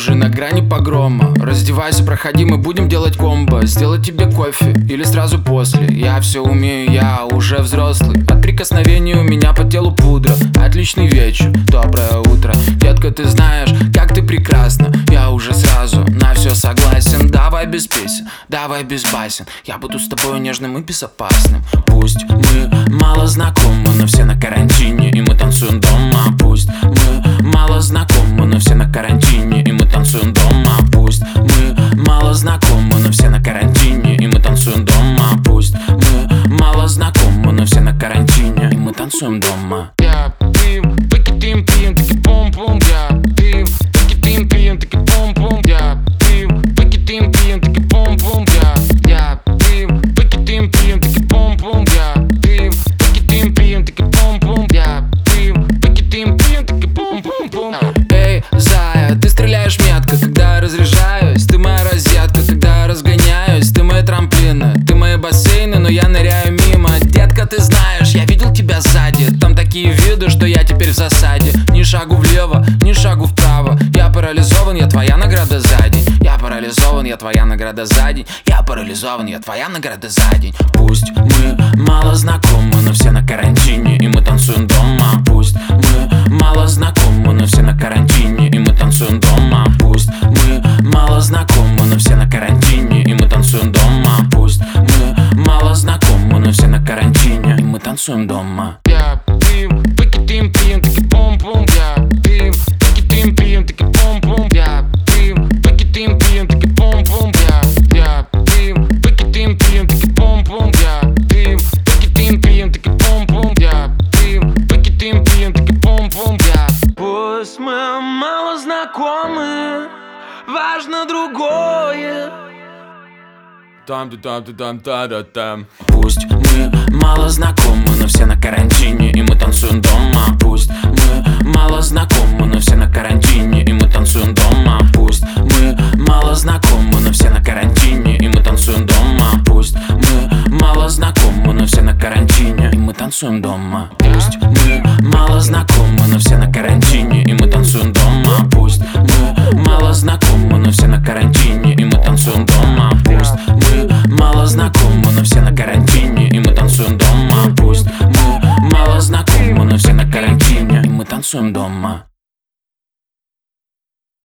уже на грани погрома. Раздевайся, проходи, мы будем делать комбо. Сделать тебе кофе или сразу после. Я все умею, я уже взрослый. От прикосновений у меня по телу пудра. Отличный вечер, доброе утро. Детка, ты знаешь, как ты прекрасна. Я уже сразу на все согласен. Давай без песен, давай без басен. Я буду с тобой нежным и безопасным. Пусть мы мало знакомы, но все на карантине, и мы танцуем дома. Пусть мы мало знакомы, но все на карантине, и мы танцуем дома. Пусть мы мало знакомы, но все на карантине, и мы танцуем дома. Пусть мы мало знакомы, но все на карантине, и мы танцуем дома. Я пим, пикетим, пим, таки пум-пум. Я пим, пикетим, пим, таки пум-пум. Я пим, пикетим, пим, таки пум-пум. Я пим, пикетим, пим, таки пум-пум. Я пим, пикетим, пим, таки пум-пум. Я пим, пикетим, пим, таки пум-пум-пум. Эй, зая, ты стреляешь метко, когда я разряжаюсь. Ты моя розетка, когда я разгоняюсь. Ты мои трамплины, ты мои бассейны, но я ныряю мимо. Детка, ты знаешь, я видел тебя сзади. Там такие виды, что я теперь в засаде. Ни шагу влево, ни шагу вправо. Я парализован, я твоя награда за день. Я парализован, я твоя награда за день. Я парализован, я твоя награда за день. Пусть мы мало знакомы, но все на карантине, и мы танцуем дома. Пусть мы мало знакомы, но все на карантине, и мы танцуем дома. Пусть мы мало знакомы, но все на карантине, и мы танцуем дома. Пусть мы мало знакомы, но все на карантине, и мы танцуем дома. Я пим, пикетим, пим, таки пум-пум. Я пим, пикетим, пим, таки пум-пум. Я пим, пикетим, пим, таки пум-пум. Я пим, пикетим, пим, таки пум-пум. Я пим, пикетим, пим, таки пум-пум. Я пим, пикетим, пим, таки пум-пум. Пусть мы мало знакомы, важно другое. Там-там-там-там-та-да-там. Пусть мы мало знакомы, но все на карантине, и мы танцуем дома. Пусть мы мало знакомы, но все на карантине, и мы танцуем дома. Пусть мы мало знакомы, но все на карантине, и мы танцуем дома. Пусть мы мало знакомы, но все на карантине, и мы танцуем дома. Пусть мы мало знакомы, но все на карантине,